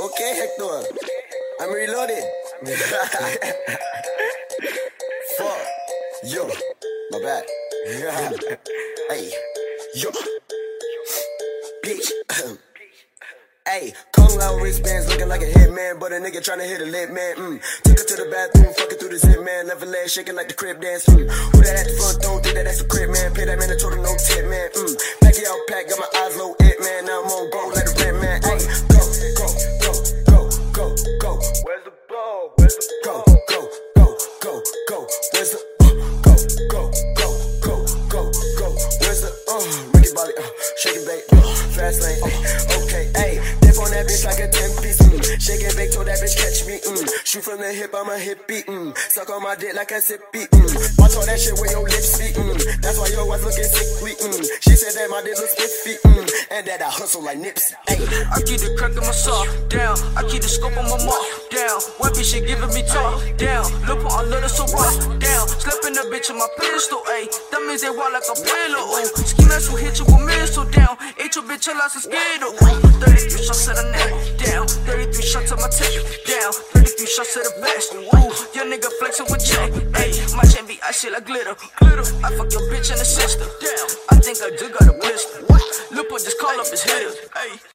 Okay, Hector. I'm reloaded. Fuck. Yo. My bad. Hey. Yo. Bitch. Hey, Kung Lao wristbands looking like a hitman, but a nigga tryna hit a lit man. Took her to the bathroom, fucking through the zip man, left her leg shaking like the crib dance. Who that at the front door? Think that that's a crib man. Pay that man, I told him no tip man. Pack it out, pack, got my eyes low, it man. Now I'm on go like a red man. Hey, go, go, go, go, go, go. Where's the ball? Where's the ball? Go, go, go, go, go. Where's the go, go, go, go, go, go. Where's the Ricky Bobby, shake it, bake, fast lane. Okay, hey. On that bitch like a 10-piece, shake and bake till that bitch catch me, shoot from the hip, I'm a hippie, suck on my dick like a sippy, watch all that shit with your lips speak, that's why your wife looking sickly, she said that my dick looks spiffy, and that I hustle like Nipsey, ay. I keep the crack in my sock, down, I keep the scope on my mark, down, what bitch she giving me talk, down, look on love so rough, down, slapping the bitch in my pistol, ay, that means they walk like a pillow, ski mask will hit you with missile, down, ate your bitch till I some skittle, 33 shots to the neck, down, 33 shots to my tech, down, 33 shots to the vest, your nigga flexing with check, ayy, my chain be icy like glitter, I fuck your bitch and the sister, down, I think I do got a blister, Lupo just call up his hitters, ayy.